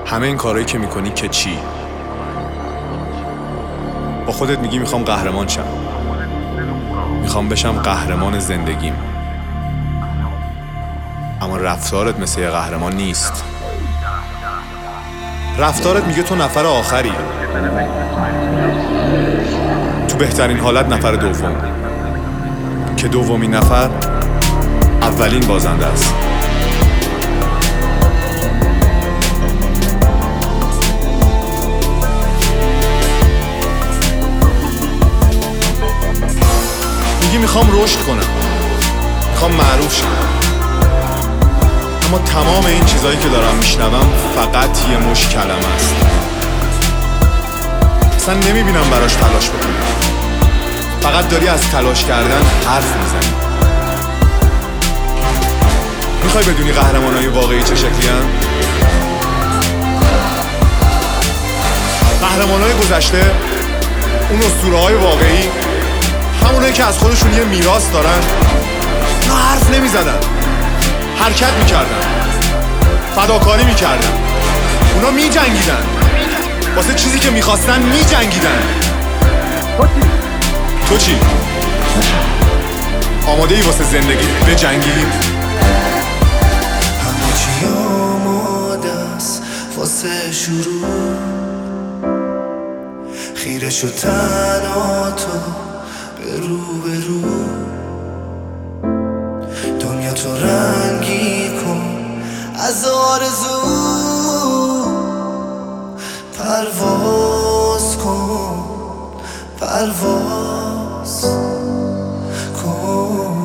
همه این کارهایی که میکنی که چی؟ با خودت میگی میخوام قهرمان شم، میخوام بشم قهرمان زندگیم، اما رفتارت مثل یه قهرمان نیست. رفتارت میگه تو نفر آخری، تو بهترین حالت نفر دوم، که دومین نفر اولین بازنده است. میگی میخوام رشد کنم، میخوام معروف شم، اما تمام این چیزایی که دارم میشنوم فقط یه مش کلمه است. اصلا نمیبینم براش تلاش بکنی، فقط داری از تلاش کردن حرف میزنی. میخوای بدونی قهرمانای واقعی چه شکلی هن؟ قهرمانای گذشته، اون اسطوره‌های واقعی، همونایی که از خودشون یه میراث دارن، اونا حرف نمیزدن، حرکت میکردن، فداکاری میکردن، اونا میجنگیدن، واسه چیزی که میخواستن میجنگیدن. تو چی؟ آماده ای واسه زندگی بجنگی؟ همه چی آماده است واسه شروع، خیره شد تنها تو به رو، دنیا تو رنگی کن از آرزو، پرواز کن، پرواز کن.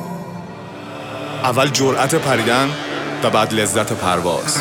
اول جرأت پریدن و بعد لذت پرواز.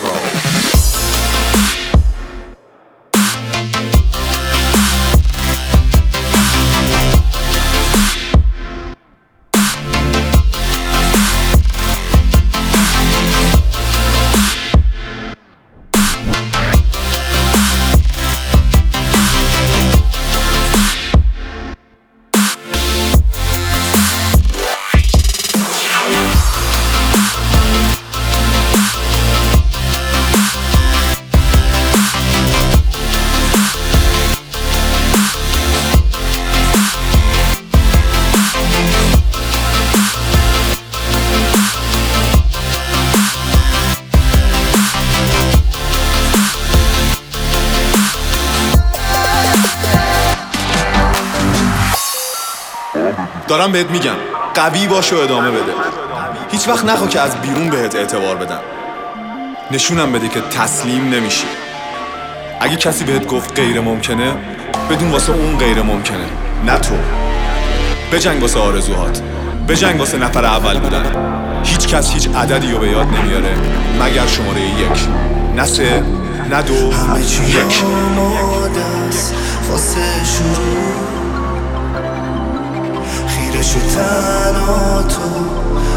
دارم بهت میگم قوی باش و ادامه بده. هیچ وقت نخوا که از بیرون بهت اعتبار بدن. نشونم بده که تسلیم نمیشی. اگه کسی بهت گفت غیر ممکنه، بدون واسه اون غیر ممکنه، نه تو. بجنگ واسه آرزوهات، بجنگ واسه نفر اول بودن. هیچ کس هیچ عددی رو به یاد نمیاره مگر شماره 1، نه 3، نه 2، 1. همه چی آماده است واسه شروع، خیره شد تنها تو